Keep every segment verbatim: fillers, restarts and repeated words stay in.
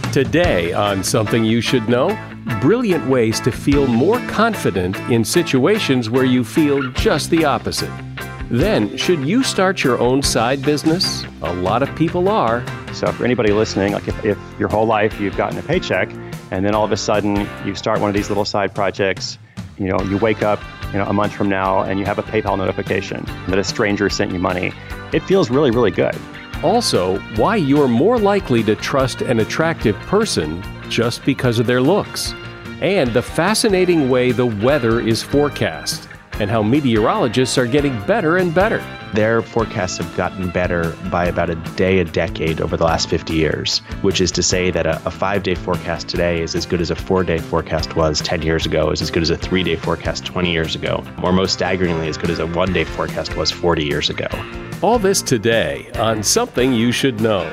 Today on Something You Should Know, brilliant ways to feel more confident in situations where you feel just the opposite. Then, should you start your own side business? A lot of people are. So for anybody listening, like if, if your whole life you've gotten a paycheck and then all of a sudden you start one of these little side projects, you know, you wake up you know, a month from now and you have a PayPal notification that a stranger sent you money, it feels really, really good. Also, why you're more likely to trust an attractive person just because of their looks. And the fascinating way the weather is forecast, and how meteorologists are getting better and better. Their forecasts have gotten better by about a day a decade over the last fifty years, which is to say that a, a five-day forecast today is as good as a four-day forecast was ten years ago, is as good as a three-day forecast twenty years ago, or most staggeringly, as good as a one-day forecast was forty years ago. All this today on Something You Should Know.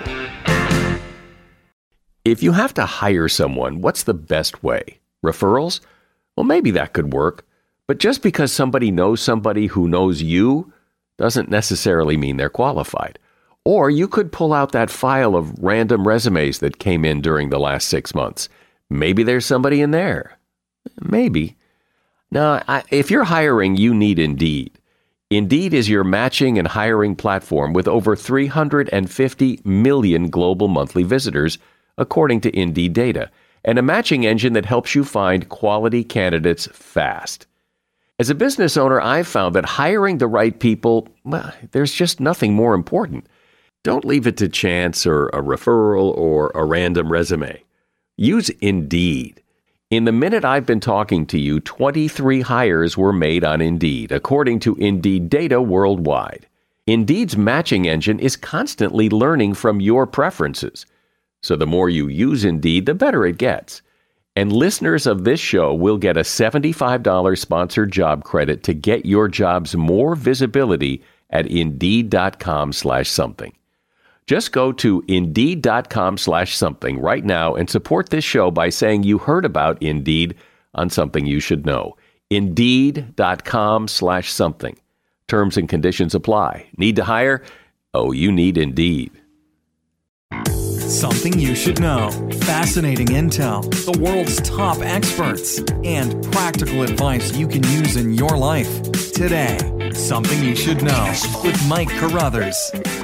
If you have to hire someone, what's the best way? Referrals? Well, maybe that could work. But just because somebody knows somebody who knows you doesn't necessarily mean they're qualified. Or you could pull out that file of random resumes that came in during the last six months. Maybe there's somebody in there. Maybe. Now, I, if you're hiring, you need Indeed. Indeed is your matching and hiring platform with over three hundred fifty million global monthly visitors, according to Indeed data, and a matching engine that helps you find quality candidates fast. As a business owner, I've found that hiring the right people, well, there's just nothing more important. Don't leave it to chance or a referral or a random resume. Use Indeed. In the minute I've been talking to you, twenty-three hires were made on Indeed, according to Indeed data worldwide. Indeed's matching engine is constantly learning from your preferences. So the more you use Indeed, the better it gets. And listeners of this show will get a seventy-five dollars sponsored job credit to get your jobs more visibility at Indeed.com slash something. Just go to Indeed.com slash something right now and support this show by saying you heard about Indeed on Something You Should Know. Indeed.com slash something. Terms and conditions apply. Need to hire? Oh, you need Indeed. Something you should know. Fascinating intel, the world's top experts, and practical advice you can use in your life. Today, Something You Should Know with Mike Carruthers.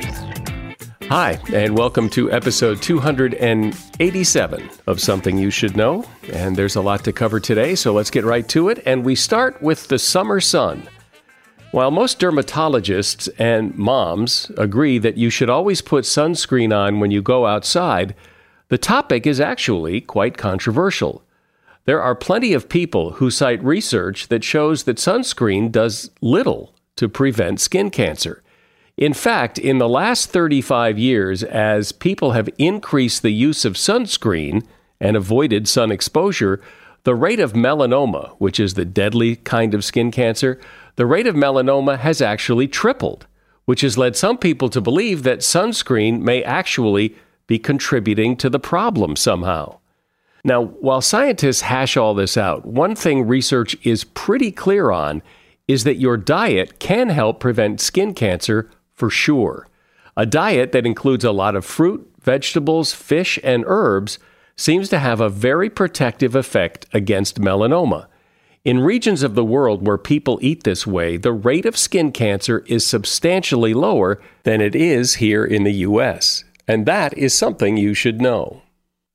Hi, and welcome to episode two hundred eighty-seven of Something You Should Know. And there's a lot to cover today, so let's get right to it. And we start with the summer sun. While most dermatologists and moms agree that you should always put sunscreen on when you go outside, the topic is actually quite controversial. There are plenty of people who cite research that shows that sunscreen does little to prevent skin cancer. In fact, in the last thirty-five years, as people have increased the use of sunscreen and avoided sun exposure, the rate of melanoma, which is the deadly kind of skin cancer, the rate of melanoma has actually tripled, which has led some people to believe that sunscreen may actually be contributing to the problem somehow. Now, while scientists hash all this out, one thing research is pretty clear on is that your diet can help prevent skin cancer for sure. A diet that includes a lot of fruit, vegetables, fish, and herbs seems to have a very protective effect against melanoma. In regions of the world where people eat this way, the rate of skin cancer is substantially lower than it is here in the U S, and that is something you should know.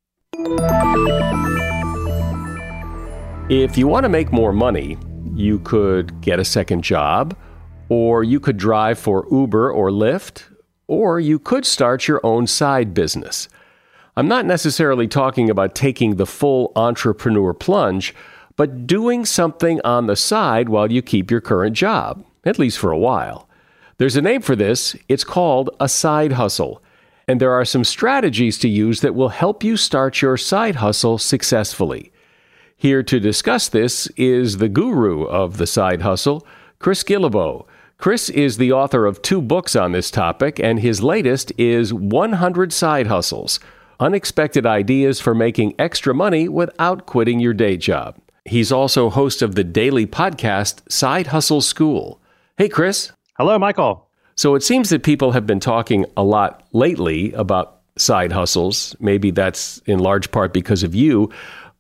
If you want to make more money, you could get a second job, or you could drive for Uber or Lyft, or you could start your own side business. I'm not necessarily talking about taking the full entrepreneur plunge, but doing something on the side while you keep your current job, at least for a while. There's a name for this. It's called a side hustle. And there are some strategies to use that will help you start your side hustle successfully. Here to discuss this is the guru of the side hustle, Chris Guillebeau. Chris is the author of two books on this topic, and his latest is one hundred Side Hustles, Unexpected Ideas for Making Extra Money Without Quitting Your Day Job. He's also host of the daily podcast, Side Hustle School. Hey, Chris. Hello, Michael. So it seems that people have been talking a lot lately about side hustles. Maybe that's in large part because of you,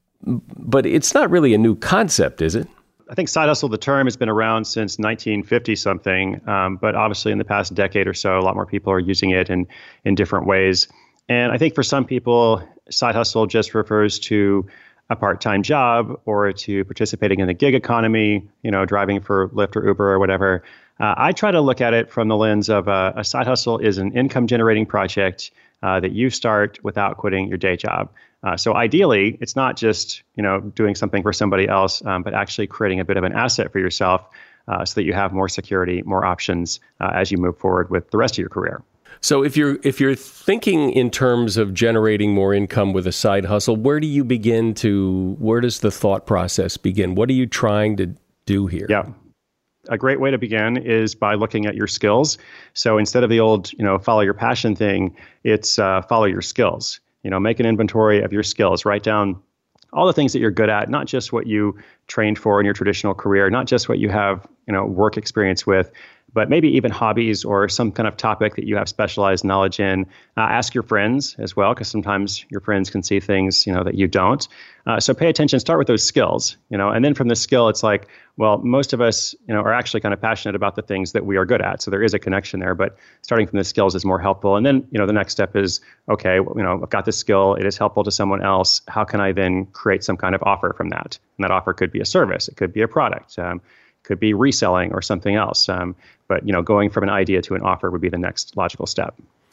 but it's not really a new concept, is it? I think side hustle, the term, has been around since nineteen fifty something, um, but obviously in the past decade or so, a lot more people are using it in, in different ways. And I think for some people, side hustle just refers to a part-time job or to participating in the gig economy, you know, driving for Lyft or Uber or whatever. Uh, I try to look at it from the lens of uh, a side hustle is an income-generating project uh, that you start without quitting your day job. Uh, so ideally, it's not just, you know, doing something for somebody else, um, but actually creating a bit of an asset for yourself uh, so that you have more security, more options uh, as you move forward with the rest of your career. So if you're if you're thinking in terms of generating more income with a side hustle, where do you begin to, where does the thought process begin? What are you trying to do here? Yeah. A great way to begin is by looking at your skills. So instead of the old, you know, follow your passion thing, it's uh, follow your skills. You know, make an inventory of your skills. Write down all the things that you're good at, not just what you trained for in your traditional career, not just what you have, you know, work experience with, but maybe even hobbies or some kind of topic that you have specialized knowledge in. Uh, ask your friends as well, because sometimes your friends can see things, you know, that you don't. Uh, so pay attention, start with those skills, you know, and then from the skill, it's like, well, most of us, you know, are actually kind of passionate about the things that we are good at. So there is a connection there, but starting from the skills is more helpful. And then, you know, the next step is, okay, well, you know, I've got this skill. It is helpful to someone else. How can I then create some kind of offer from that? And that offer could be a service. It could be a product. Um, could be reselling or something else. Um, but, you know, going from an idea to an offer would be the next logical step.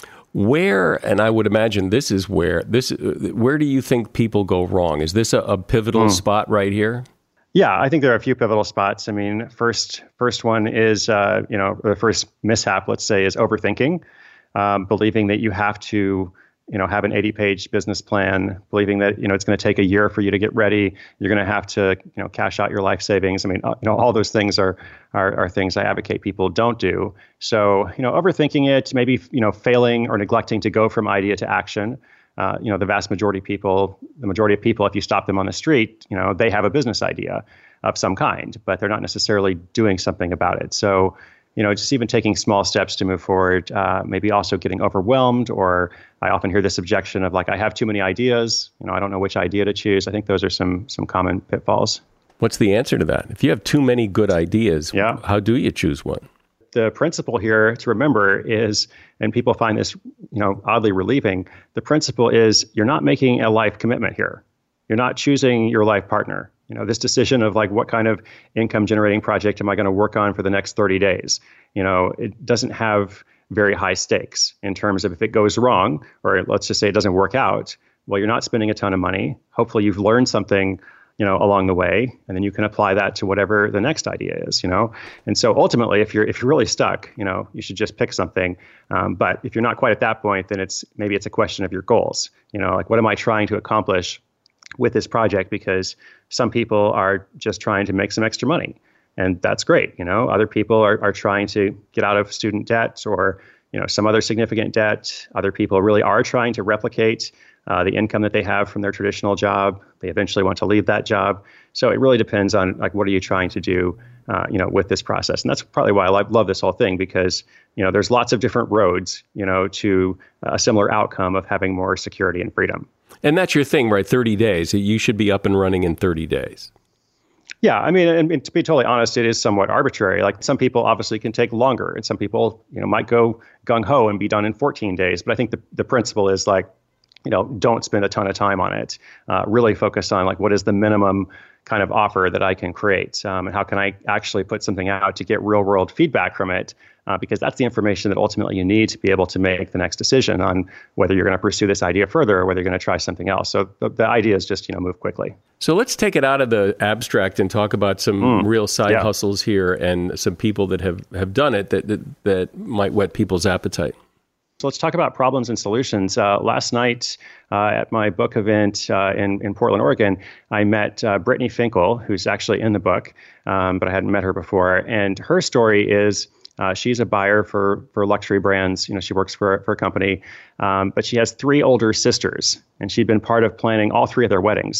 Where, and I would imagine this is where, this, where do you think people go wrong? Is this a, a pivotal mm. spot right here? Yeah, I think there are a few pivotal spots. I mean, first, first one is, uh, you know, the first mishap, let's say, is overthinking, um, believing that you have to, you know, have an eighty page business plan, believing that, you know, it's going to take a year for you to get ready. You're going to have to, you know, cash out your life savings. I mean, uh, you know, all those things are, are, are things I advocate people don't do. So, you know, overthinking it, maybe, you know, failing or neglecting to go from idea to action. Uh, you know, the vast majority of people, the majority of people, if you stop them on the street, you know, they have a business idea of some kind, but they're not necessarily doing something about it. So, you know, just even taking small steps to move forward, uh, maybe also getting overwhelmed, or I often hear this objection of like, I have too many ideas, you know, I don't know which idea to choose. I think those are some some common pitfalls. What's the answer to that? If you have too many good ideas, yeah. how do you choose one? The principle here to remember is, and people find this, you know, oddly relieving, the principle is you're not making a life commitment here. You're not choosing your life partner. You know, this decision of like, what kind of income generating project am I going to work on for the next thirty days? You know, it doesn't have very high stakes in terms of if it goes wrong, or let's just say it doesn't work out, well, you're not spending a ton of money. Hopefully you've learned something, you know, along the way, and then you can apply that to whatever the next idea is, you know? And so ultimately, if you're, if you're really stuck, you know, you should just pick something. Um, but if you're not quite at that point, then it's, maybe it's a question of your goals, you know, like, what am I trying to accomplish with this project? Because some people are just trying to make some extra money, and that's great. You know, other people are, are trying to get out of student debt or, you know, some other significant debt. Other people really are trying to replicate uh, the income that they have from their traditional job. They eventually want to leave that job. So it really depends on like, what are you trying to do, uh, you know, with this process? And that's probably why I love, love this whole thing, because, you know, there's lots of different roads, you know, to a similar outcome of having more security and freedom. And that's your thing, right? thirty days. You should be up and running in thirty days. Yeah, I mean, and, and to be totally honest, it is somewhat arbitrary. Like, some people obviously can take longer, and some people, you know, might go gung ho and be done in fourteen days. But I think the, the principle is like, you know, don't spend a ton of time on it. Uh, really focus on like, what is the minimum kind of offer that I can create, um, and how can I actually put something out to get real world feedback from it? Uh, because that's the information that ultimately you need to be able to make the next decision on whether you're going to pursue this idea further or whether you're going to try something else. So the, the idea is just, you know, move quickly. So let's take it out of the abstract and talk about some mm, real side yeah. hustles here and some people that have, have done it that, that that might whet people's appetite. So let's talk about problems and solutions. Uh, last night uh, at my book event uh, in, in Portland, Oregon, I met uh, Brittany Finkel, who's actually in the book, um, but I hadn't met her before. And her story is, Uh, she's a buyer for for luxury brands. You know, she works for, for a company, um, but she has three older sisters, and she'd been part of planning all three of their weddings.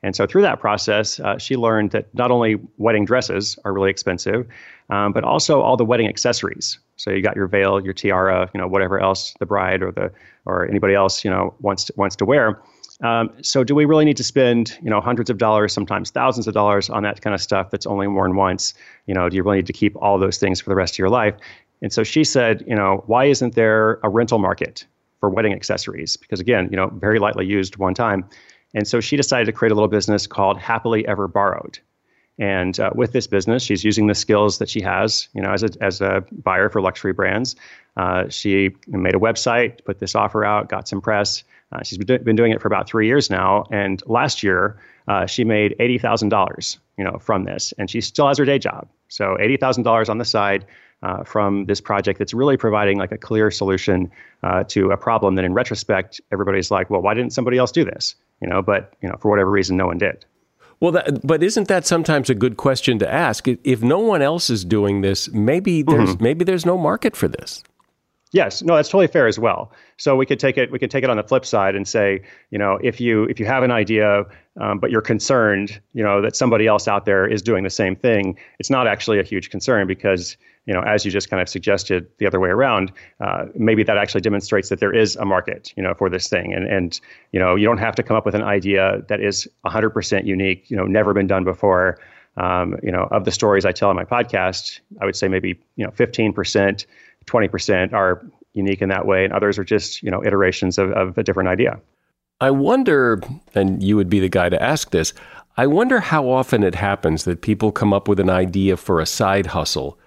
And so through that process, uh, she learned that not only wedding dresses are really expensive, um, but also all the wedding accessories. So you got your veil, your tiara, you know, whatever else the bride or the or anybody else, you know, wants to, wants to wear. Um, so do we really need to spend, you know, hundreds of dollars, sometimes thousands of dollars on that kind of stuff that's only worn once? You know, do you really need to keep all those things for the rest of your life? And so she said, you know, why isn't there a rental market for wedding accessories? Because again, you know, very lightly used one time. And so she decided to create a little business called Happily Ever Borrowed. And uh, with this business, she's using the skills that she has, you know, as a as a buyer for luxury brands. Uh, she made a website, put this offer out, got some press. Uh, she's been, do- been doing it for about three years now. And last year, uh, she made eighty thousand dollars, you know, from this. And she still has her day job. So eighty thousand dollars on the side uh, from this project that's really providing like a clear solution uh, to a problem that in retrospect, everybody's like, well, why didn't somebody else do this? You know, but, you know, for whatever reason, no one did. Well, that, but isn't that sometimes a good question to ask? If no one else is doing this, maybe there's mm-hmm. maybe there's no market for this. Yes, no, that's totally fair as well. So we could take it we could take it on the flip side and say, you know, if you if you have an idea, um, but you're concerned, you know, that somebody else out there is doing the same thing, it's not actually a huge concern because, you know, as you just kind of suggested the other way around, uh, maybe that actually demonstrates that there is a market, you know, for this thing. And, and, you know, you don't have to come up with an idea that is one hundred percent unique, you know, never been done before. Um, you know, of the stories I tell in my podcast, I would say maybe, you know, fifteen percent, twenty percent are unique in that way. And others are just, you know, iterations of, of a different idea. I wonder, and you would be the guy to ask this, I wonder how often it happens that people come up with an idea for a side hustle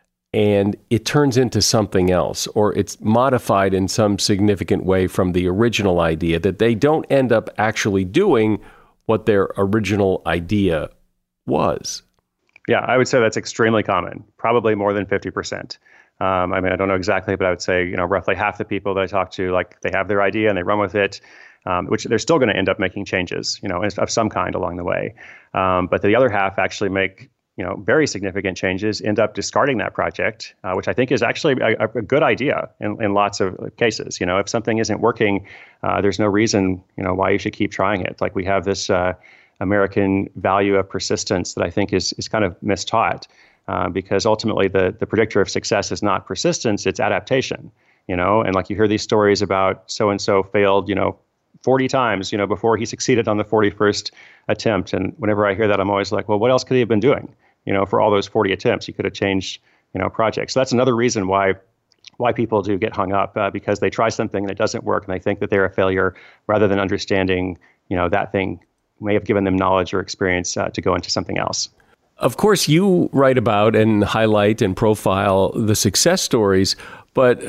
and it turns into something else, or it's modified in some significant way from the original idea, that they don't end up actually doing what their original idea was. Yeah, I would say that's extremely common, probably more than fifty percent. Um, I mean, I don't know exactly, but I would say, you know, roughly half the people that I talk to, like they have their idea and they run with it, um, which they're still going to end up making changes, you know, of some kind along the way. Um, but the other half actually make, you know, very significant changes, end up discarding that project, uh, which I think is actually a, a good idea in, in lots of cases. You know, if something isn't working, uh, there's no reason, you know, why you should keep trying it. Like we have this uh, American value of persistence that I think is is kind of mistaught. Uh, because ultimately the, the predictor of success is not persistence, it's adaptation, you know, and like you hear these stories about so-and-so failed, you know, forty times, you know, before he succeeded on the forty-first attempt. And whenever I hear that, I'm always like, well, what else could he have been doing, you know, for all those forty attempts? He could have changed, you know, projects. So that's another reason why why people do get hung up, uh, because they try something and it doesn't work and they think that they're a failure rather than understanding, you know, that thing may have given them knowledge or experience uh, to go into something else. Of course, you write about and highlight and profile the success stories, but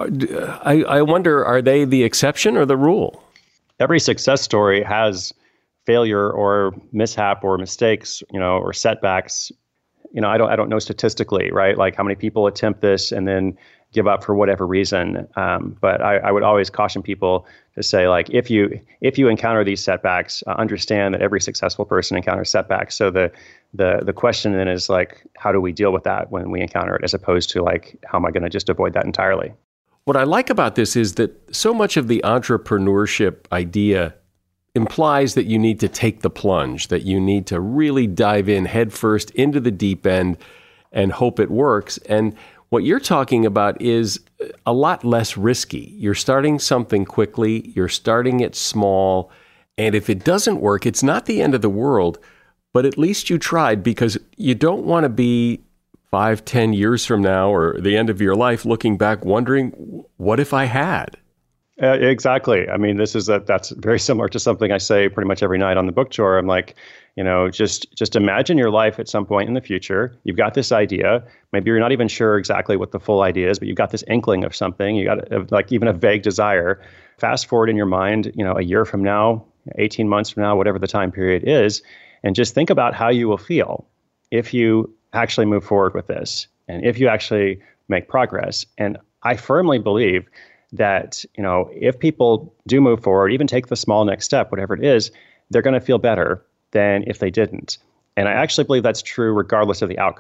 I, I wonder, are they the exception or the rule? Every success story has failure or mishap or mistakes, you know, or setbacks. You know, I don't, I don't know statistically, right? Like how many people attempt this and then give up for whatever reason. Um, but I, I would always caution people to say, like, if you if you encounter these setbacks, uh, understand that every successful person encounters setbacks. So the the the question then is like, how do we deal with that when we encounter it, as opposed to like, how am I going to just avoid that entirely? What I like about this is that so much of the entrepreneurship idea implies that you need to take the plunge, that you need to really dive in headfirst into the deep end and hope it works. And what you're talking about is a lot less risky. You're starting something quickly, you're starting it small, and if it doesn't work, it's not the end of the world, but at least you tried, because you don't want to be five, ten years from now or the end of your life looking back wondering, what if I had? Uh, exactly. I mean, this is a, that's very similar to something I say pretty much every night on the book tour. I'm like, you know, just just imagine your life at some point in the future. You've got this idea. Maybe you're not even sure exactly what the full idea is, but you've got this inkling of something. You got a, like even a vague desire. Fast forward in your mind, you know, a year from now, eighteen months from now, whatever the time period is, and just think about how you will feel if you actually move forward with this and if you actually make progress. And I firmly believe that, you know, if people do move forward, even take the small next step, whatever it is, they're going to feel better than if they didn't. And I actually believe that's true regardless of the outcome.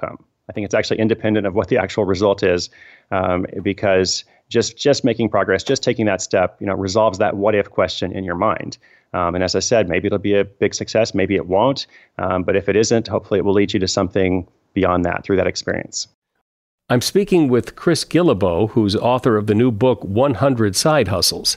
I think it's actually independent of what the actual result is, um, because just just making progress, just taking that step, you know, resolves that what if question in your mind. Um, and as I said, maybe it'll be a big success, maybe it won't. Um, but if it isn't, hopefully it will lead you to something beyond that through that experience. I'm speaking with Chris Guillebeau, who's author of the new book, one hundred Side Hustles.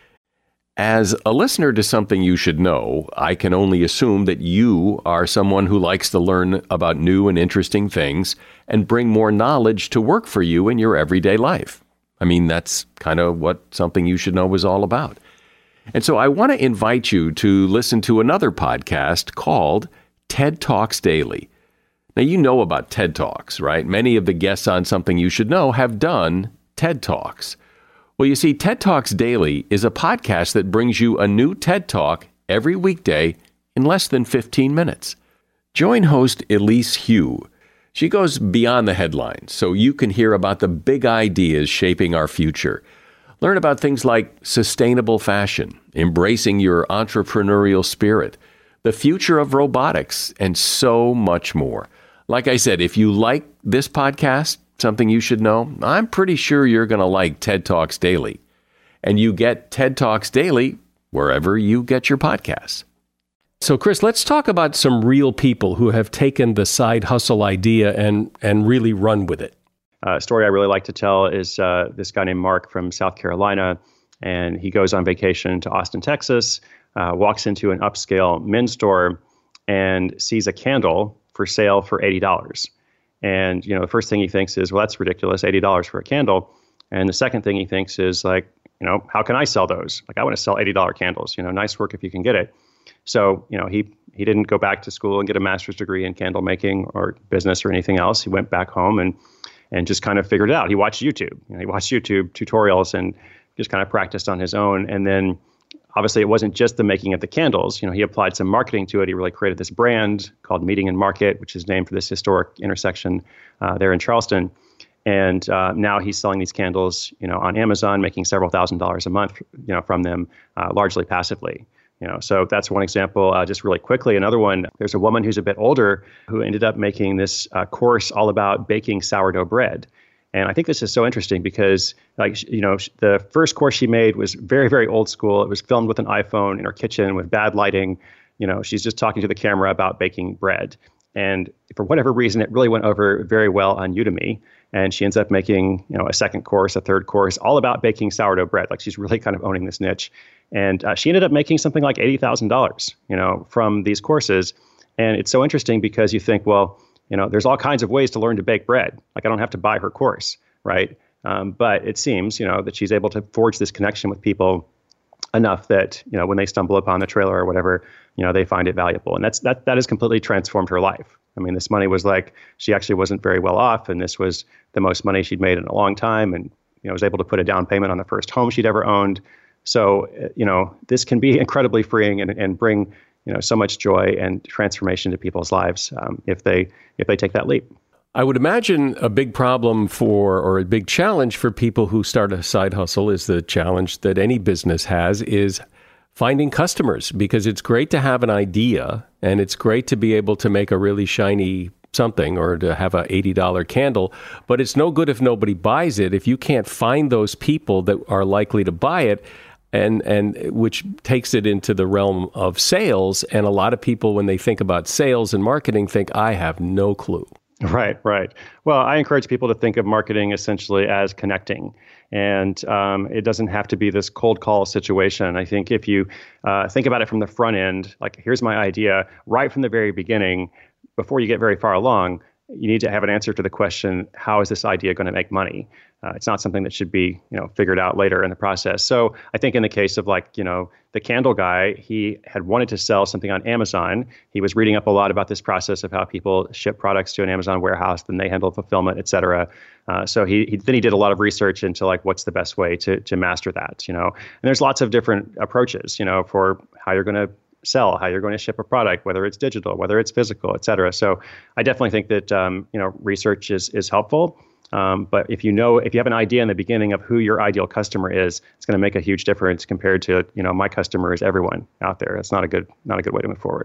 As a listener to Something You Should Know, I can only assume that you are someone who likes to learn about new and interesting things and bring more knowledge to work for you in your everyday life. I mean, that's kind of what Something You Should Know is all about. And so I want to invite you to listen to another podcast called TED Talks Daily. Now, you know about TED Talks, right? Many of the guests on Something You Should Know have done TED Talks. Well, you see, TED Talks Daily is a podcast that brings you a new TED Talk every weekday in less than fifteen minutes. Join host Elise Hu. She goes beyond the headlines, so you can hear about the big ideas shaping our future. Learn about things like sustainable fashion, embracing your entrepreneurial spirit, the future of robotics, and so much more. Like I said, if you like this podcast, Something You Should Know, I'm pretty sure you're going to like TED Talks Daily. And you get TED Talks Daily wherever you get your podcasts. So, Chris, let's talk about some real people who have taken the side hustle idea and, and really run with it. Uh, a story I really like to tell is uh, this guy named Mark from South Carolina, and he goes on vacation to Austin, Texas, uh, walks into an upscale men's store and sees a candle for sale for eighty dollars. And, you know, the first thing he thinks is, well, that's ridiculous, eighty dollars for a candle. And the second thing he thinks is like, you know, how can I sell those? Like, I want to sell eighty dollars candles, you know, nice work if you can get it. So, you know, he he didn't go back to school and get a master's degree in candle making or business or anything else. He went back home and and just kind of figured it out. He watched YouTube. You know, he watched YouTube tutorials and just kind of practiced on his own. And then obviously it wasn't just the making of the candles. You know, he applied some marketing to it. He really created this brand called Meeting and Market, which is named for this historic intersection uh, there in Charleston. And uh, now he's selling these candles, you know, on Amazon, making several thousand dollars a month, you know, from them, uh, largely passively. You know, so that's one example. Uh, just really quickly, another one. There's a woman who's a bit older who ended up making this uh, course all about baking sourdough bread. And I think this is so interesting because, like, you know, the first course she made was very, very old school. It was filmed with an iPhone in her kitchen with bad lighting. You know, she's just talking to the camera about baking bread. And for whatever reason, it really went over very well on Udemy. And she ends up making, you know, a second course, a third course, all about baking sourdough bread. Like, she's really kind of owning this niche. And uh, she ended up making something like eighty thousand dollars, you know, from these courses. And it's so interesting because you think, well, you know, there's all kinds of ways to learn to bake bread. Like, I don't have to buy her course, right? Um, but it seems, you know, that she's able to forge this connection with people enough that, you know, when they stumble upon the trailer or whatever, you know, they find it valuable. And that's that that has completely transformed her life. I mean, this money was like, she actually wasn't very well off, and this was the most money she'd made in a long time, and, you know, was able to put a down payment on the first home she'd ever owned. So, you know, this can be incredibly freeing and, and bring, you know, so much joy and transformation to people's lives um, if they if they take that leap. I would imagine a big problem for, or a big challenge for people who start a side hustle is the challenge that any business has is finding customers, because it's great to have an idea and it's great to be able to make a really shiny something or to have a eighty dollars candle, but it's no good if nobody buys it. If you can't find those people that are likely to buy it, and and which takes it into the realm of sales. And a lot of people, when they think about sales and marketing, think, I have no clue. Right, right. Well, I encourage people to think of marketing essentially as connecting. And um, it doesn't have to be this cold call situation. I think if you uh, think about it from the front end, like, here's my idea, right from the very beginning, before you get very far along, you need to have an answer to the question, how is this idea going to make money? Uh, it's not something that should be, you know, figured out later in the process. So I think in the case of, like, you know, the candle guy, he had wanted to sell something on Amazon. He was reading up a lot about this process of how people ship products to an Amazon warehouse, then they handle fulfillment, et cetera. Uh, so he, he then he did a lot of research into, like, what's the best way to to master that, you know. And there's lots of different approaches, you know, for how you're going to sell, how you're going to ship a product, whether it's digital, whether it's physical, et cetera. So I definitely think that, um, you know, research is is helpful. Um, but if you know, if you have an idea in the beginning of who your ideal customer is, it's going to make a huge difference compared to, you know, my customer is everyone out there. It's not a good, not a good way to move forward.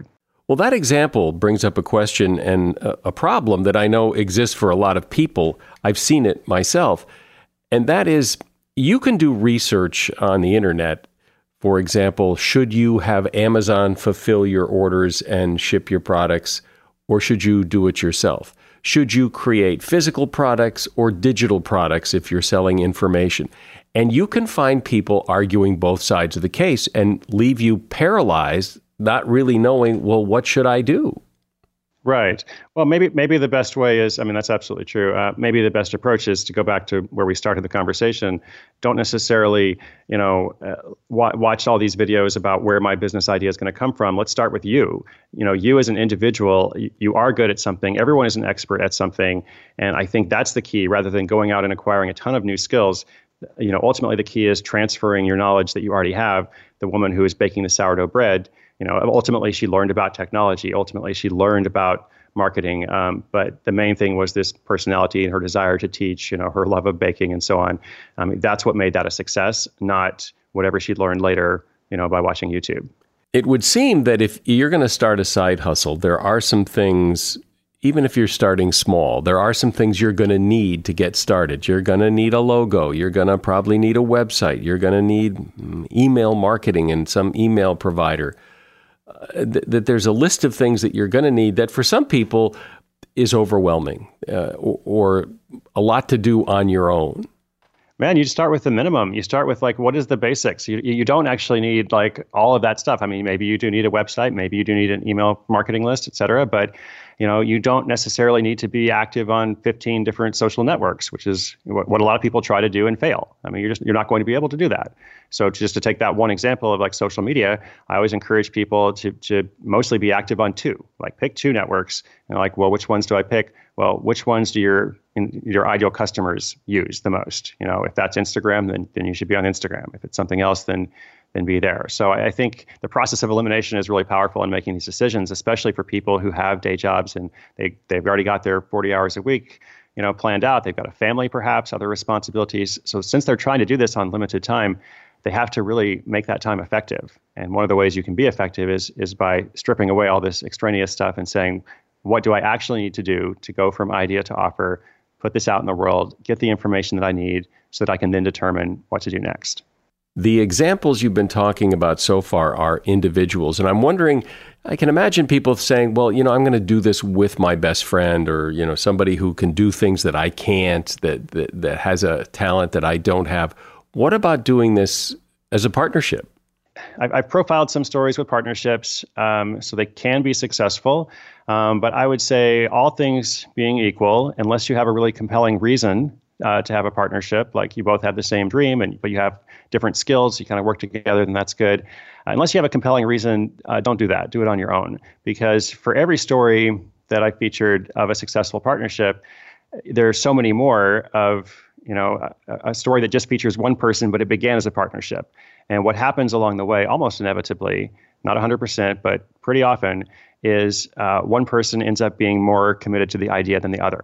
Well, that example brings up a question and a, a problem that I know exists for a lot of people. I've seen it myself. And that is, you can do research on the internet. For example, should you have Amazon fulfill your orders and ship your products, or should you do it yourself? Should you create physical products or digital products if you're selling information? And you can find people arguing both sides of the case and leave you paralyzed, not really knowing, well, what should I do? Right. Well, maybe maybe the best way is, I mean, that's absolutely true. Uh, maybe the best approach is to go back to where we started the conversation. Don't necessarily, you know, uh, wa- watch all these videos about where my business idea is going to come from. Let's start with you. You know, you as an individual, you, you are good at something. Everyone is an expert at something. And I think that's the key, rather than going out and acquiring a ton of new skills. You know, ultimately the key is transferring your knowledge that you already have. The woman who is baking the sourdough bread, you know, ultimately she learned about technology. Ultimately she learned about marketing. Um, but the main thing was this personality and her desire to teach, you know, her love of baking and so on. I mean, that's what made that a success, not whatever she'd learned later, you know, by watching YouTube. It would seem that if you're going to start a side hustle, there are some things, even if you're starting small, there are some things you're going to need to get started. You're going to need a logo. You're going to probably need a website. You're going to need email marketing and some email provider. Uh, th- that there's a list of things that you're going to need that for some people is overwhelming uh, or, or a lot to do on your own. Man, you start with the minimum. You start with like, what is the basics? You you don't actually need like all of that stuff. I mean, maybe you do need a website, maybe you do need an email marketing list, et cetera. But you know, you don't necessarily need to be active on fifteen different social networks, which is what, what a lot of people try to do and fail. I mean, you're just you're not going to be able to do that. So just to take that one example of like social media, I always encourage people to to mostly be active on two. Like pick two networks, and like, well, which ones do I pick? Well, which ones do your in, your ideal customers use the most? You know, if that's Instagram, then then you should be on Instagram. If it's something else, then then be there. So I think the process of elimination is really powerful in making these decisions, especially for people who have day jobs and they they've already got their forty hours a week, you know, planned out. They've got a family, perhaps other responsibilities. So since they're trying to do this on limited time, they have to really make that time effective. And one of the ways you can be effective is is by stripping away all this extraneous stuff and saying, what do I actually need to do to go from idea to offer, put this out in the world, get the information that I need so that I can then determine what to do next. The examples you've been talking about so far are individuals. And I'm wondering, I can imagine people saying, well, you know, I'm going to do this with my best friend or, you know, somebody who can do things that I can't, that, that, that has a talent that I don't have. What about doing this as a partnership? I've, I've profiled some stories with partnerships, um, so they can be successful. Um, but I would say all things being equal, unless you have a really compelling reason uh, to have a partnership, like you both have the same dream, and but you have different skills, you kind of work together, then that's good. Uh, unless you have a compelling reason, uh, don't do that. Do it on your own. Because for every story that I featured of a successful partnership, there's so many more of, you know, a, a story that just features one person, but it began as a partnership. And what happens along the way, almost inevitably, not one hundred percent, but pretty often, is uh, one person ends up being more committed to the idea than the other.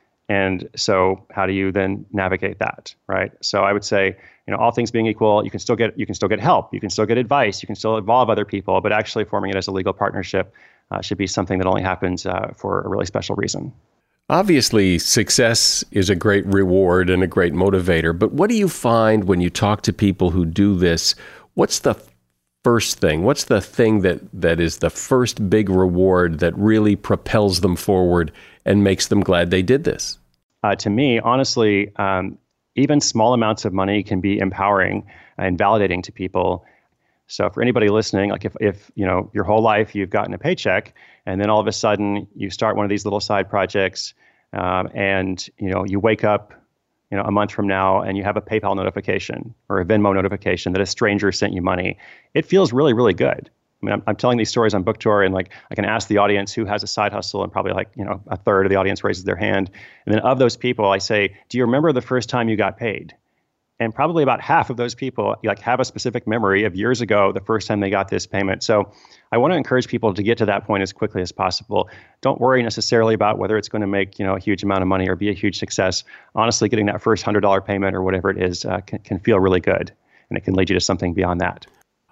And so how do you then navigate that, right? So I would say, you know, all things being equal, you can still get you can still get help, you can still get advice, you can still involve other people, but actually forming it as a legal partnership uh, should be something that only happens uh, for a really special reason. Obviously, success is a great reward and a great motivator, but what do you find when you talk to people who do this? What's the first thing? What's the thing that, that is the first big reward that really propels them forward and makes them glad they did this? Uh, to me, honestly, um, even small amounts of money can be empowering and validating to people. So for anybody listening, like if, if you know your whole life you've gotten a paycheck, and then all of a sudden you start one of these little side projects, um, and you know you wake up, you know a month from now, and you have a PayPal notification or a Venmo notification that a stranger sent you money, it feels really, really good. I mean, I'm, I'm telling these stories on book tour, and like I can ask the audience who has a side hustle, and probably like you know a third of the audience raises their hand, and then of those people, I say, "Do you remember the first time you got paid?" And probably about half of those people like have a specific memory of years ago, the first time they got this payment. So I want to encourage people to get to that point as quickly as possible. Don't worry necessarily about whether it's going to make you know a huge amount of money or be a huge success. Honestly, getting that first one hundred dollars payment or whatever it is uh, can, can feel really good, and it can lead you to something beyond that.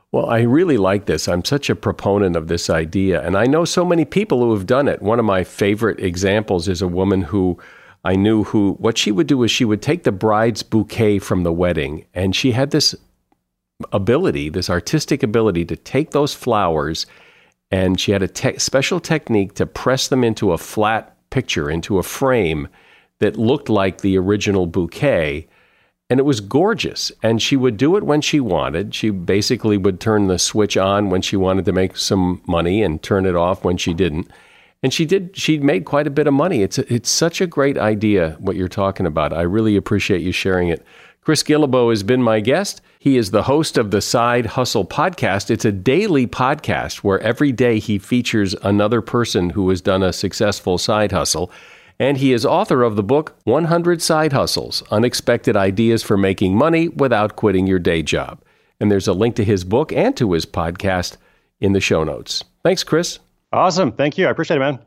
Well, I really like this. I'm such a proponent of this idea, and I know so many people who have done it. One of my favorite examples is a woman who I knew who, what she would do is she would take the bride's bouquet from the wedding, and she had this ability, this artistic ability to take those flowers, and she had a te- special technique to press them into a flat picture, into a frame that looked like the original bouquet. And it was gorgeous. And she would do it when she wanted. She basically would turn the switch on when she wanted to make some money and turn it off when she didn't. And she did. She made quite a bit of money. It's a, it's such a great idea, what you're talking about. I really appreciate you sharing it. Chris Guillebeau has been my guest. He is the host of the Side Hustle podcast. It's a daily podcast where every day he features another person who has done a successful side hustle. And he is author of the book, one hundred Side Hustles, Unexpected Ideas for Making Money Without Quitting Your Day Job. And there's a link to his book and to his podcast in the show notes. Thanks, Chris. Awesome. Thank you. I appreciate it, man.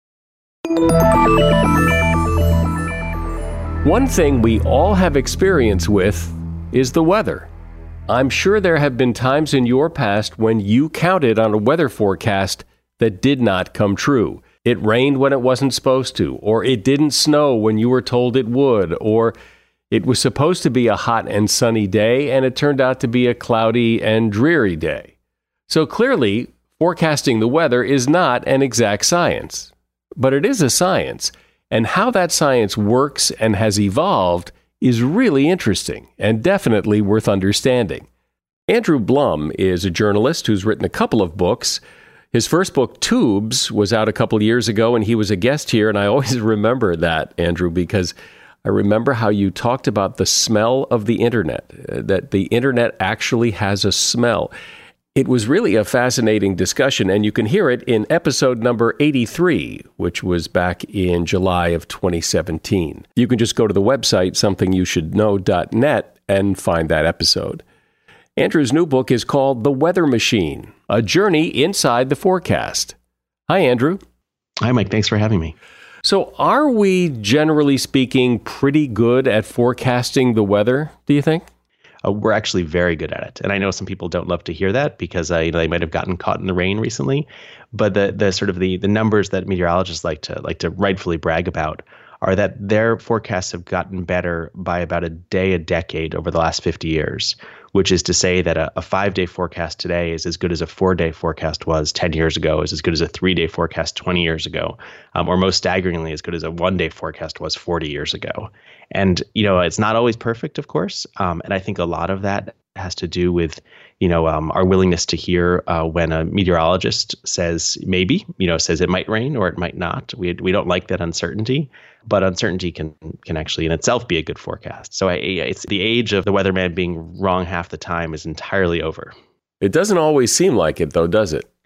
One thing we all have experience with is the weather. I'm sure there have been times in your past when you counted on a weather forecast that did not come true. It rained when it wasn't supposed to, or it didn't snow when you were told it would, or it was supposed to be a hot and sunny day and it turned out to be a cloudy and dreary day. So clearly, forecasting the weather is not an exact science, but it is a science. And how that science works and has evolved is really interesting and definitely worth understanding. Andrew Blum is a journalist who's written a couple of books. His first book, Tubes, was out a couple years ago, and he was a guest here. And I always remember that, Andrew, because I remember how you talked about the smell of the internet, uh, that the internet actually has a smell. It was really a fascinating discussion, and you can hear it in episode number eighty-three, which was back in July of twenty seventeen. You can just go to the website, something you should know dot net, and find that episode. Andrew's new book is called The Weather Machine, A Journey Inside the Forecast. Hi, Andrew. Hi, Mike. Thanks for having me. So are we, generally speaking, pretty good at forecasting the weather, do you think? Uh, we're actually very good at it. And I know some people don't love to hear that because uh, you know, they might have gotten caught in the rain recently. But the the sort of the the numbers that meteorologists like to like to rightfully brag about are that their forecasts have gotten better by about a day a decade over the last fifty years, which is to say that a, a five-day forecast today is as good as a four-day forecast was ten years ago, is as good as a three-day forecast twenty years ago, um, or most staggeringly, as good as a one-day forecast was forty years ago. And, you know, it's not always perfect, of course, um, and I think a lot of that has to do with, you know, um, our willingness to hear uh, when a meteorologist says maybe, you know, says it might rain or it might not. We we don't like that uncertainty, but uncertainty can can actually in itself be a good forecast. So I, it's the age of the weatherman being wrong half the time is entirely over. It doesn't always seem like it, though, does it?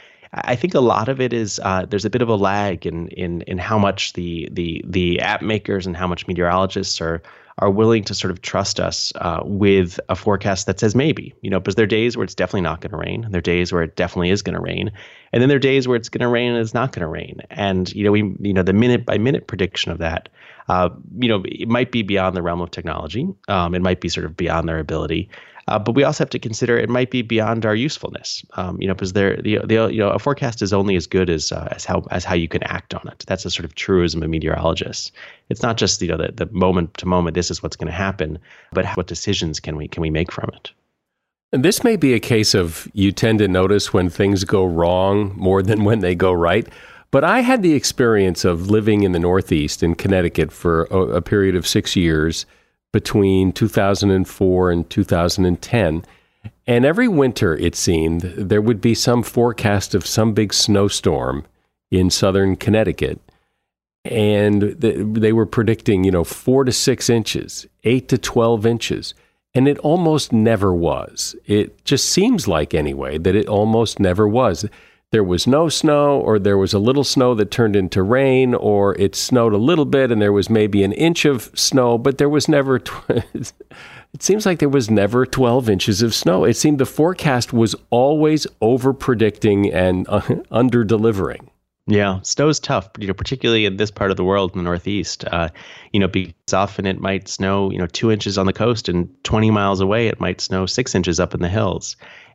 I think a lot of it is uh, there's a bit of a lag in in in how much the the the app makers and how much meteorologists are are willing to sort of trust us uh, with a forecast that says maybe, you know, because there are days where it's definitely not going to rain. There are days where it definitely is going to rain. And then there are days where it's going to rain and it's not going to rain. And, you know, we, you know, the minute by minute prediction of that, uh, you know, it might be beyond the realm of technology. Um, it might be sort of beyond their ability. Uh, but we also have to consider it might be beyond our usefulness, um, you know, because there, the, the, you know, a forecast is only as good as uh, as how as how you can act on it. That's a sort of truism of meteorologists. It's not just you know the, the moment to moment. This is what's going to happen, but what decisions can we can we make from it? And this may be a case of you tend to notice when things go wrong more than when they go right. But I had the experience of living in the Northeast in Connecticut for a, a period of six years. Between two thousand four and two thousand ten. And every winter, it seemed, there would be some forecast of some big snowstorm in southern Connecticut. And th- they were predicting, you know, four to six inches, eight to twelve inches. And it almost never was. It just seems like, anyway, that it almost never was. There was no snow, or there was a little snow that turned into rain, or it snowed a little bit and there was maybe an inch of snow, but there was never, tw- it seems like there was never twelve inches of snow. It seemed the forecast was always over-predicting and uh, under-delivering. Yeah, snow's tough, you know, particularly in this part of the world in the Northeast, uh, you know, because often it might snow, you know, two inches on the coast and twenty miles away, it might snow six inches up in the hills.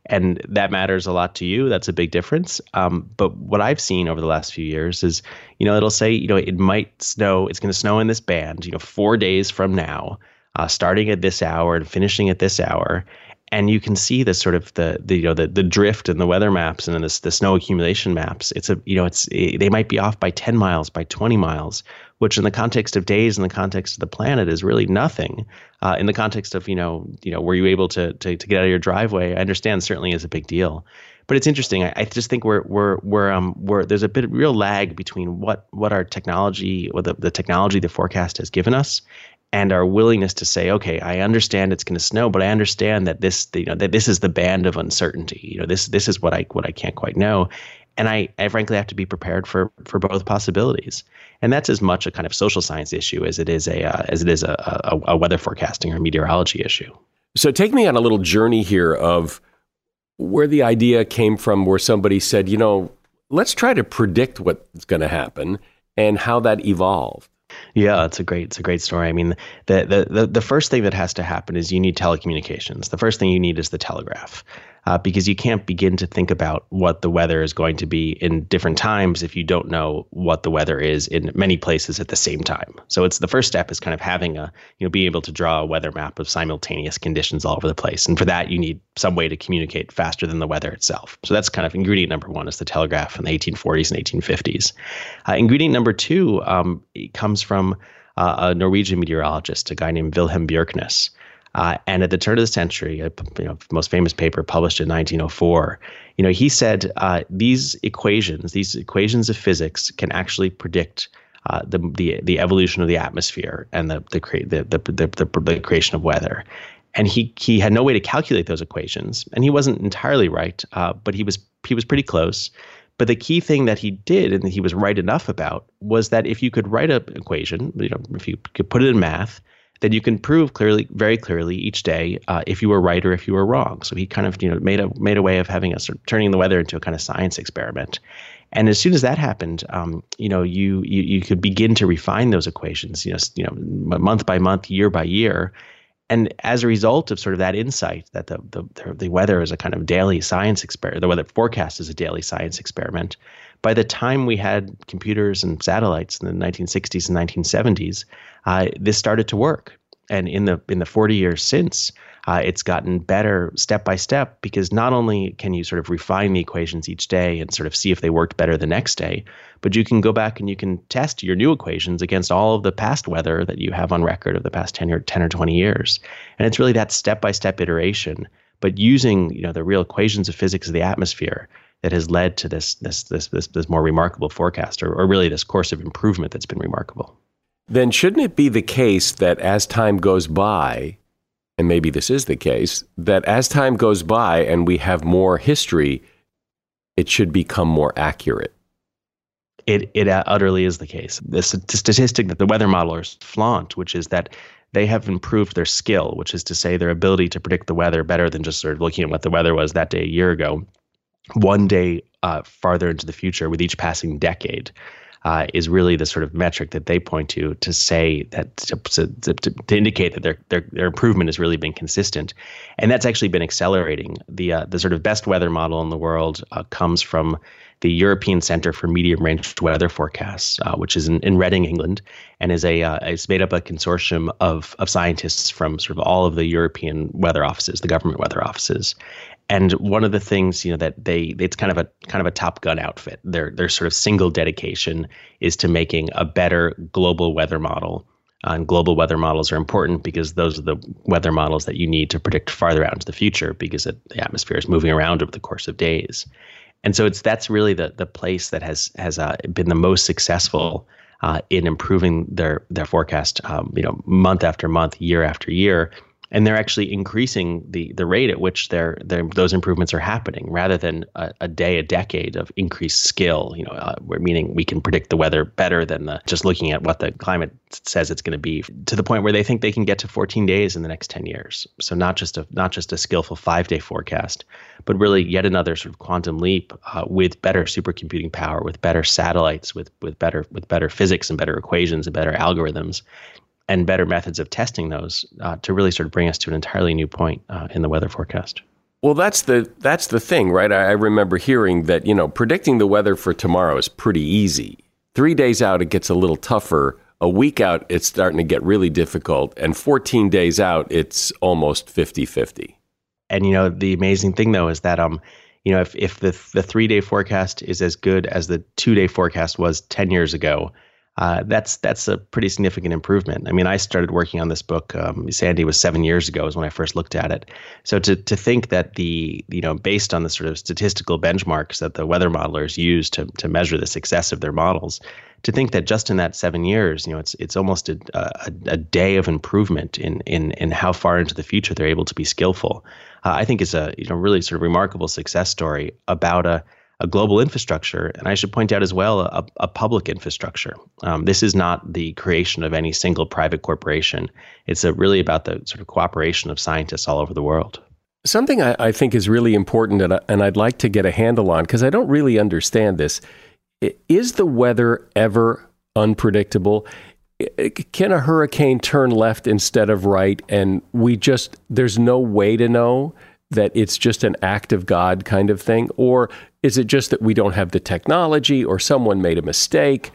And that matters a lot to you. That's a big difference. Um, but what I've seen over the last few years is, you know, it'll say, you know, it might snow. It's going to snow in this band, you know, four days from now, uh, starting at this hour and finishing at this hour. And you can see the sort of the, the you know the the drift in the weather maps and in the, the snow accumulation maps. It's a you know it's it, they might be off by ten miles, by twenty miles, which in the context of days, in the context of the planet, is really nothing. Uh, in the context of you know you know were you able to to to get out of your driveway? I understand certainly is a big deal, but it's interesting. I, I just think we're we're we're um we're there's a bit of real lag between what what our technology, what the, the technology the forecast has given us, and our willingness to say, okay, I understand it's going to snow, but I understand that this, you know, that this is the band of uncertainty. You know, this this is what I what I can't quite know, and I, I frankly have to be prepared for for both possibilities. And that's as much a kind of social science issue as it is a uh, as it is a, a a weather forecasting or meteorology issue. So take me on a little journey here of where the idea came from, where somebody said, you know, let's try to predict what's going to happen, and how that evolved. Yeah, it's a great it's a great story. I mean, the, the the the first thing that has to happen is you need telecommunications. The first thing you need is the telegraph, uh, because you can't begin to think about what the weather is going to be in different times if you don't know what the weather is in many places at the same time. So it's the first step is kind of having a you know being able to draw a weather map of simultaneous conditions all over the place, and for that you need some way to communicate faster than the weather itself. So that's kind of ingredient number one is the telegraph in the eighteen forties and eighteen fifties. Uh, ingredient number two um, comes from uh, a Norwegian meteorologist, a guy named Wilhelm Bjerknes. Uh, and at the turn of the century, a you know, most famous paper published in nineteen oh four, you know, he said uh, these equations, these equations of physics, can actually predict uh, the, the the evolution of the atmosphere and the the, cre- the, the, the, the the creation of weather. And he he had no way to calculate those equations, and he wasn't entirely right, uh, but he was he was pretty close. But the key thing that he did, and that he was right enough about, was that if you could write an equation, you know, if you could put it in math, then you can prove clearly, very clearly, each day uh, if you were right or if you were wrong. So he kind of, you know, made a made a way of having a sort of turning the weather into a kind of science experiment. And as soon as that happened, um, you know, you, you you could begin to refine those equations, you know, you know, month by month, year by year. And as a result of sort of that insight that the the, the weather is a kind of daily science experiment, the weather forecast is a daily science experiment, by the time we had computers and satellites in the nineteen sixties and nineteen seventies, uh, this started to work. And in the in the forty years since, uh, it's gotten better step by step, because not only can you sort of refine the equations each day and sort of see if they worked better the next day, but you can go back and you can test your new equations against all of the past weather that you have on record of the past ten or ten or twenty years. And it's really that step by step iteration, but using, you know, the real equations of physics of the atmosphere that has led to this this this this, this more remarkable forecast, or, or really this course of improvement that's been remarkable. Then shouldn't it be the case that as time goes by, and maybe this is the case, that as time goes by and we have more history, it should become more accurate? It it utterly is the case. The statistic that the weather modelers flaunt, which is that they have improved their skill, which is to say their ability to predict the weather better than just sort of looking at what the weather was that day a year ago, one day uh, farther into the future with each passing decade, uh, is really the sort of metric that they point to to say that to, to, to, to indicate that their, their their improvement has really been consistent, and that's actually been accelerating. The uh, the sort of best weather model in the world uh, comes from the European Center for Medium Range Weather Forecasts, uh, which is in, in Reading, England, and is a uh, it's made up a consortium of of scientists from sort of all of the European weather offices, the government weather offices. And one of the things, you know, that they it's kind of a kind of a Top Gun outfit. Their their sort of single dedication is to making a better global weather model. Uh, and global weather models are important because those are the weather models that you need to predict farther out into the future, because it, the atmosphere is moving around over the course of days. And so it's that's really the the place that has has uh, been the most successful uh, in improving their their forecast, um, you know, month after month, year after year. And they're actually increasing the the rate at which their their those improvements are happening, rather than a, a day, a decade of increased skill. You know, uh, where meaning we can predict the weather better than the, just looking at what the climate says it's going to be, to the point where they think they can get to fourteen days in the next ten years. So not just a not just a skillful five day forecast, but really yet another sort of quantum leap uh, with better supercomputing power, with better satellites, with with better with better physics and better equations and better algorithms, and better methods of testing those uh, to really sort of bring us to an entirely new point uh, in the weather forecast. Well, that's the that's the thing, right? I, I remember hearing that, you know, predicting the weather for tomorrow is pretty easy. Three days out, it gets a little tougher. A week out, it's starting to get really difficult. And fourteen days out, it's almost fifty-fifty. And, you know, the amazing thing, though, is that, um, you know, if, if the the three-day forecast is as good as the two-day forecast was ten years ago, uh, that's that's a pretty significant improvement. I mean, I started working on this book, um, Sandy, was seven years ago is when I first looked at it. So to to think that the, you know, based on the sort of statistical benchmarks that the weather modelers use to to measure the success of their models, to think that just in that seven years, you know, it's it's almost a, a, a day of improvement in in in how far into the future they're able to be skillful, uh, I think is a, you know, really sort of remarkable success story about a, a global infrastructure. And I should point out as well, a, a public infrastructure. Um, this is not the creation of any single private corporation. It's a, really about the sort of cooperation of scientists all over the world. Something I, I think is really important, and, I, and I'd like to get a handle on, because I don't really understand this. Is the weather ever unpredictable? Can a hurricane turn left instead of right, and we just, there's no way to know that it's just an act of God kind of thing? Or is it just that we don't have the technology, or someone made a mistake?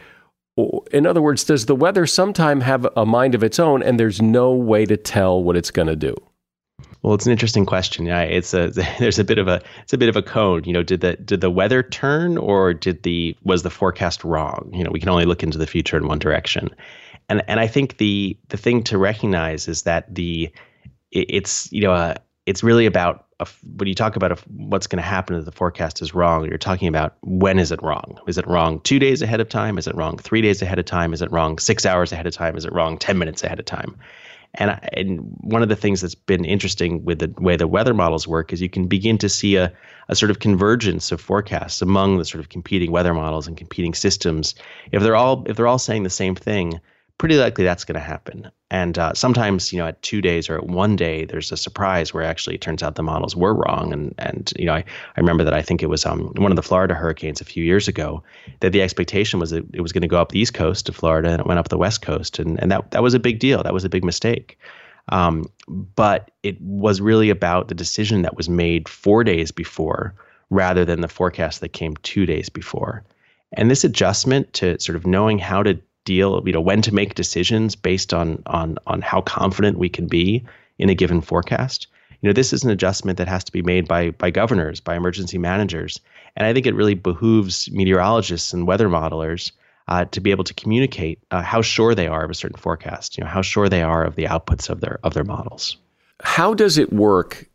In other words, does the weather sometime have a mind of its own, and there's no way to tell what it's going to do? Well, it's an interesting question. Yeah, it's a there's a bit of a it's a bit of a cone. You know, did the did the weather turn, or did the was the forecast wrong? You know, we can only look into the future in one direction. And and I think the the thing to recognize is that the it, it's you know uh, it's really about a, when you talk about a, what's going to happen if the forecast is wrong, you're talking about when is it wrong? Is it wrong two days ahead of time? Is it wrong three days ahead of time? Is it wrong six hours ahead of time? Is it wrong ten minutes ahead of time? And, I, and one of the things that's been interesting with the way the weather models work is you can begin to see a, a sort of convergence of forecasts among the sort of competing weather models and competing systems. If they're all if they're all saying the same thing, pretty likely that's going to happen. And uh, sometimes, you know, at two days or at one day, there's a surprise where actually it turns out the models were wrong. And, and you know, I, I remember that I think it was um, one of the Florida hurricanes a few years ago, that the expectation was that it was going to go up the east coast of Florida, and it went up the west coast. And, and that, that was a big deal. That was a big mistake. Um, but it was really about the decision that was made four days before rather than the forecast that came two days before. And this adjustment to sort of knowing how to deal, you know, when to make decisions based on on on how confident we can be in a given forecast. You know, this is an adjustment that has to be made by by governors, by emergency managers, and I think it really behooves meteorologists and weather modelers uh, to be able to communicate uh, how sure they are of a certain forecast. You know, how sure they are of the outputs of their of their models. How does it work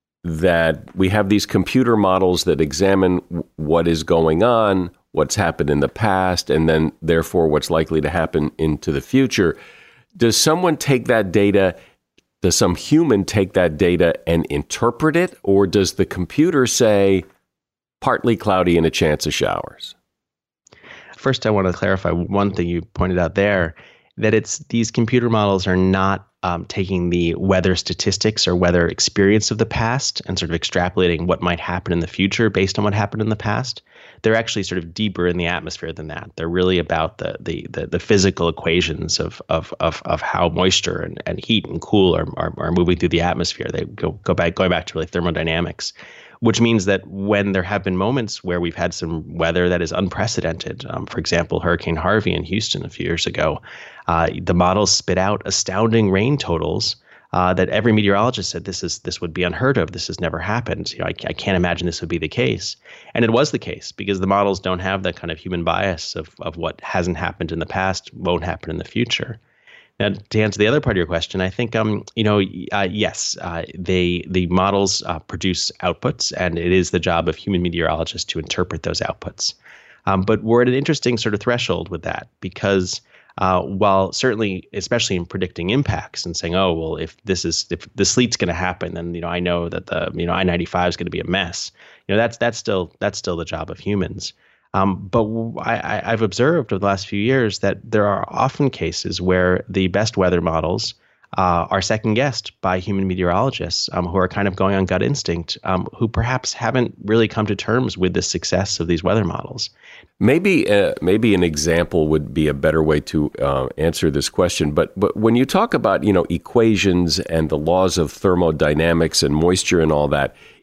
that we have these computer models that examine what is going on, what's happened in the past, and then therefore what's likely to happen into the future? Does someone take that data, does some human take that data and interpret it, or does the computer say partly cloudy and a chance of showers? First, I want to clarify one thing you pointed out there, that it's these computer models are not um, taking the weather statistics or weather experience of the past and sort of extrapolating what might happen in the future based on what happened in the past. They're actually sort of deeper in the atmosphere than that. They're really about the the the, the physical equations of of of of how moisture and, and heat and cool are, are are moving through the atmosphere. They go go back going back to really thermodynamics, which means that when there have been moments where we've had some weather that is unprecedented, um, for example, Hurricane Harvey in Houston a few years ago, uh, the models spit out astounding rain totals uh, that every meteorologist said this is this would be unheard of. This has never happened. You know, I, I can't imagine this would be the case, and it was the case because the models don't have that kind of human bias of of what hasn't happened in the past won't happen in the future. Now, to answer the other part of your question, I think, um, you know, uh, yes, uh, they the models uh, produce outputs, and it is the job of human meteorologists to interpret those outputs. Um, but we're at an interesting sort of threshold with that because uh, while certainly, especially in predicting impacts and saying, oh, well, if this is if the sleet's going to happen, then you know I know that the you know I ninety-five is going to be a mess. You know, that's that's still that's still the job of humans. Um, but I, I've observed over the last few years that there are often cases where the best weather models uh, are second-guessed by human meteorologists um, who are kind of going on gut instinct, um, who perhaps haven't really come to terms with the success of these weather models. Maybe uh, maybe an example would be a better way to uh, answer this question. But but when you talk about you know equations and the laws of thermodynamics and moisture and all that,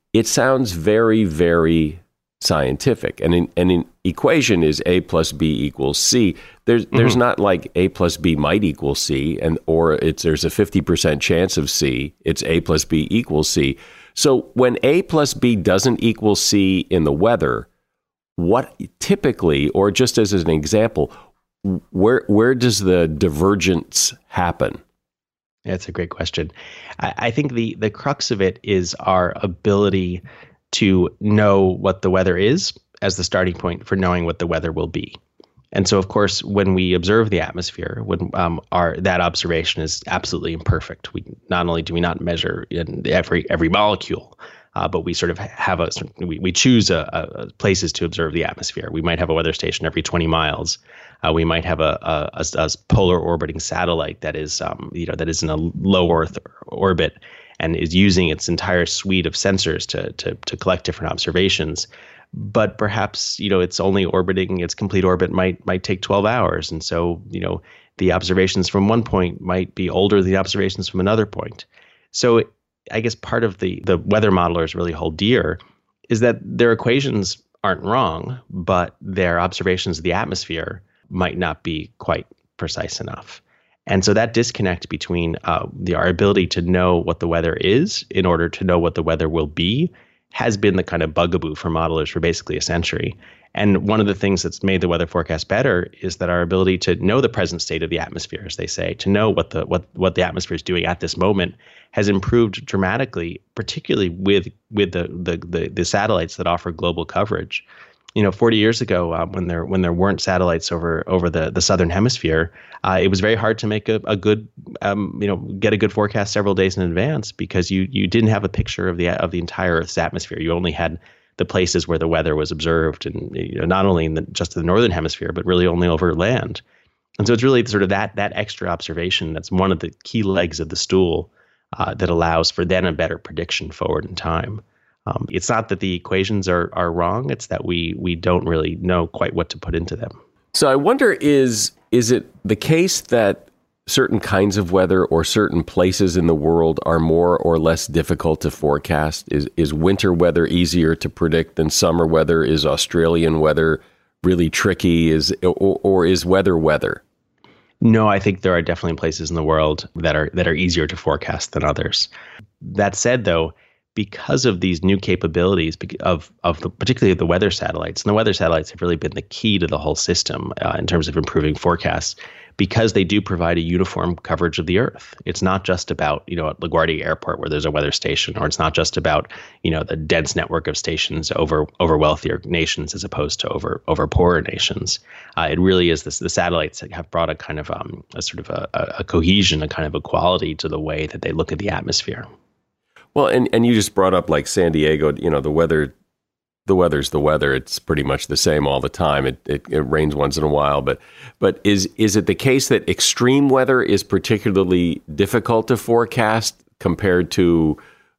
it sounds very, very scientific. And an, and an equation is A plus B equals C. There's mm-hmm. there's not like A plus B might equal C, and or it's there's a fifty percent chance of C. It's A plus B equals C. So when A plus B doesn't equal C in the weather, what typically, or just as an example, where where does the divergence happen? That's a great question. I, I think the the crux of it is our ability to know what the weather is as the starting point for knowing what the weather will be. And so, of course, when we observe the atmosphere, when um, our that observation is absolutely imperfect. We not only do we not measure in every every molecule, uh, but we sort of have a we, we choose a, a places to observe the atmosphere. We might have a weather station every twenty miles. Uh, we might have a, a, a, a polar orbiting satellite that is um, you know that is in a low Earth orbit and is using its entire suite of sensors to to to collect different observations. But perhaps, you know, it's only orbiting, its complete orbit might might take twelve hours. And so, you know, the observations from one point might be older than the observations from another point. So I guess part of the, the weather modelers really hold dear is that their equations aren't wrong, but their observations of the atmosphere might not be quite precise enough. And so that disconnect between uh, the our ability to know what the weather is in order to know what the weather will be has been the kind of bugaboo for modelers for basically a century. And one of the things that's made the weather forecast better is that our ability to know the present state of the atmosphere, as they say, to know what the what what the atmosphere is doing at this moment, has improved dramatically, particularly with with the the the, the satellites that offer global coverage. You know, forty years ago, uh, when there when there weren't satellites over over the, the southern hemisphere, uh, it was very hard to make a, a good, um, you know, get a good forecast several days in advance because you you didn't have a picture of the of the entire Earth's atmosphere. You only had the places where the weather was observed, and you know, not only in the, just the northern hemisphere, but really only over land. And so it's really sort of that that extra observation that's one of the key legs of the stool uh, that allows for then a better prediction forward in time. Um, it's not that the equations are are wrong. It's that we we don't really know quite what to put into them. So I wonder, is is it the case that certain kinds of weather or certain places in the world are more or less difficult to forecast? Is is winter weather easier to predict than summer weather? Is Australian weather really tricky? Is or, or is weather weather? No, I think there are definitely places in the world that are that are easier to forecast than others. That said, though, because of these new capabilities of of the, particularly the weather satellites, and the weather satellites have really been the key to the whole system uh, in terms of improving forecasts, because they do provide a uniform coverage of the Earth. It's not just about, you know, at LaGuardia Airport where there's a weather station, or it's not just about, you know, the dense network of stations over over wealthier nations as opposed to over over poorer nations. Uh, it really is this, the satellites that have brought a kind of um, a sort of a, a cohesion, a kind of a quality to the way that they look at the atmosphere. Well, and, and you just brought up like San Diego, you know, the weather, the weather's the weather. It's pretty much the same all the time. It, it it rains once in a while, but but is is it the case that extreme weather is particularly difficult to forecast compared to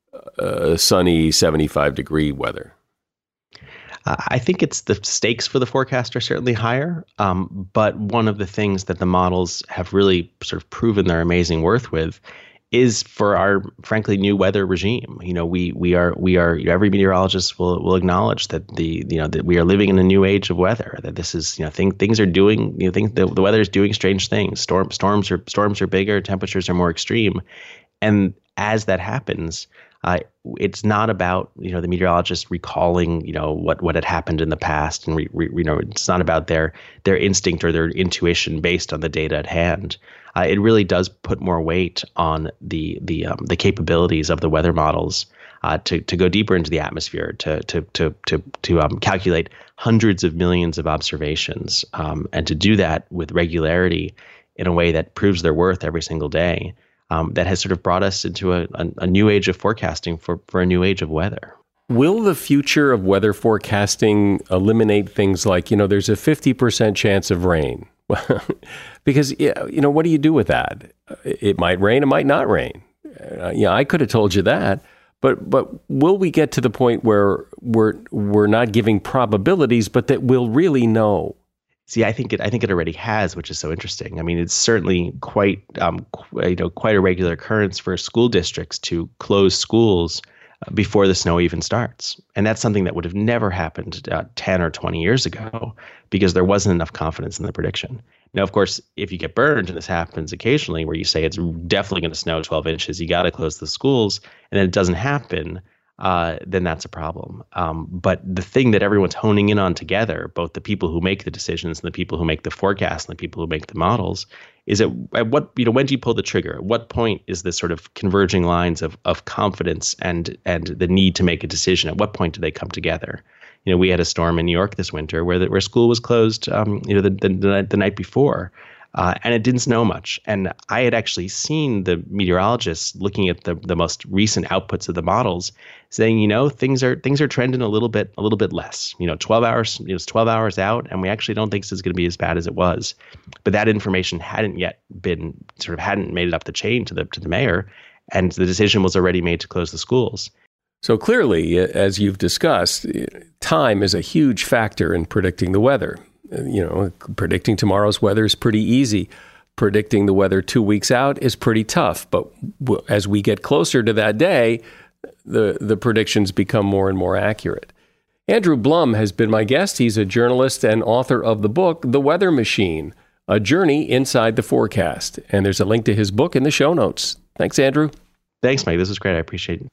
uh, sunny seventy-five degree weather? Uh, I think it's the stakes for the forecast are certainly higher, um, but one of the things that the models have really sort of proven their amazing worth with is for our, frankly, new weather regime. You know, we we are we are every meteorologist will will acknowledge that the you know that we are living in a new age of weather. That this is you know thing, things are doing you know things the, the weather is doing strange things. Storm storms are storms are bigger. Temperatures are more extreme, and as that happens, uh, it's not about you know the meteorologists recalling you know what what had happened in the past, and re, re, you know it's not about their their instinct or their intuition based on the data at hand. Uh, it really does put more weight on the the um, the capabilities of the weather models uh, to to go deeper into the atmosphere, to to to to to um, calculate hundreds of millions of observations, um, and to do that with regularity in a way that proves their worth every single day. Um, that has sort of brought us into a, a, a new age of forecasting for, for a new age of weather. Will the future of weather forecasting eliminate things like, you know, there's a fifty percent chance of rain? Because, you know, what do you do with that? It might rain, it might not rain. Uh, yeah, I could have told you that. But but will we get to the point where we're we're not giving probabilities, but that we'll really know? See, I think it. I think it already has, which is so interesting. I mean, it's certainly quite, um, qu- you know, quite a regular occurrence for school districts to close schools before the snow even starts. And that's something that would have never happened uh, ten or twenty years ago because there wasn't enough confidence in the prediction. Now, of course, if you get burned, and this happens occasionally where you say it's definitely going to snow twelve inches, you got to close the schools, and then it doesn't happen, uh, then that's a problem. Um, but the thing that everyone's honing in on together, both the people who make the decisions and the people who make the forecasts and the people who make the models, is at, at what, you know, when do you pull the trigger? At what point is this sort of converging lines of of confidence and and the need to make a decision? At what point do they come together? You know, we had a storm in New York this winter where the, where school was closed, um, you know, the the, the night before, uh, and it didn't snow much. And I had actually seen the meteorologists looking at the the most recent outputs of the models, saying, you know, things are things are trending a little bit a little bit less. You know, twelve hours, you know, it's twelve hours out, and we actually don't think this is going to be as bad as it was. But that information hadn't yet been sort of hadn't made it up the chain to the to the mayor, and the decision was already made to close the schools. So clearly, as you've discussed, time is a huge factor in predicting the weather. You know, predicting tomorrow's weather is pretty easy. Predicting the weather two weeks out is pretty tough. But as we get closer to that day, the, the predictions become more and more accurate. Andrew Blum has been my guest. He's a journalist and author of the book, The Weather Machine, A Journey Inside the Forecast. And there's a link to his book in the show notes. Thanks, Andrew. Thanks, Mike. This was great. I appreciate it.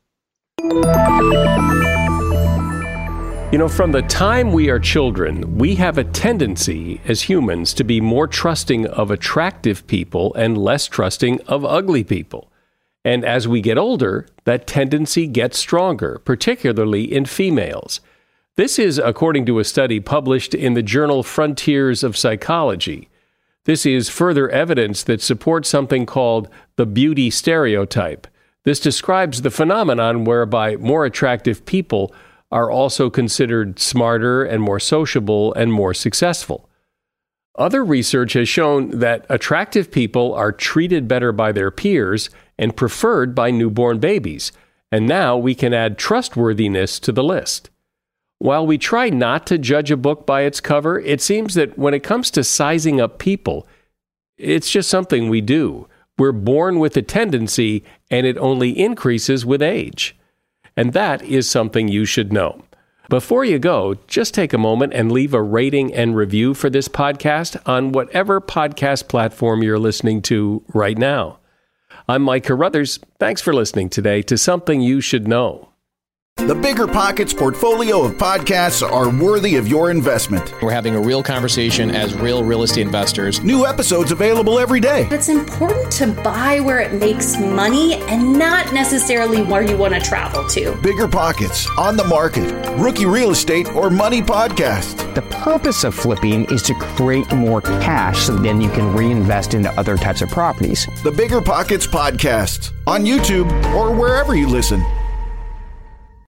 You know, from the time we are children, we have a tendency as humans to be more trusting of attractive people and less trusting of ugly people. And as we get older, that tendency gets stronger, particularly in females. This is according to a study published in the journal Frontiers of Psychology. This is further evidence that supports something called the beauty stereotype. This describes the phenomenon whereby more attractive people are also considered smarter and more sociable and more successful. Other research has shown that attractive people are treated better by their peers and preferred by newborn babies, and now we can add trustworthiness to the list. While we try not to judge a book by its cover, it seems that when it comes to sizing up people, it's just something we do. We're born with a tendency, and it only increases with age. And that is something you should know. Before you go, just take a moment and leave a rating and review for this podcast on whatever podcast platform you're listening to right now. I'm Mike Carruthers. Thanks for listening today to Something You Should Know. The Bigger Pockets portfolio of podcasts are worthy of your investment. We're having a real conversation as real real estate investors. New episodes available every day. It's important to buy where it makes money and not necessarily where you want to travel to. Bigger Pockets, On the Market, Rookie Real Estate, or Money Podcast. The purpose of flipping is to create more cash so then you can reinvest into other types of properties. The Bigger Pockets Podcast, on YouTube or wherever you listen.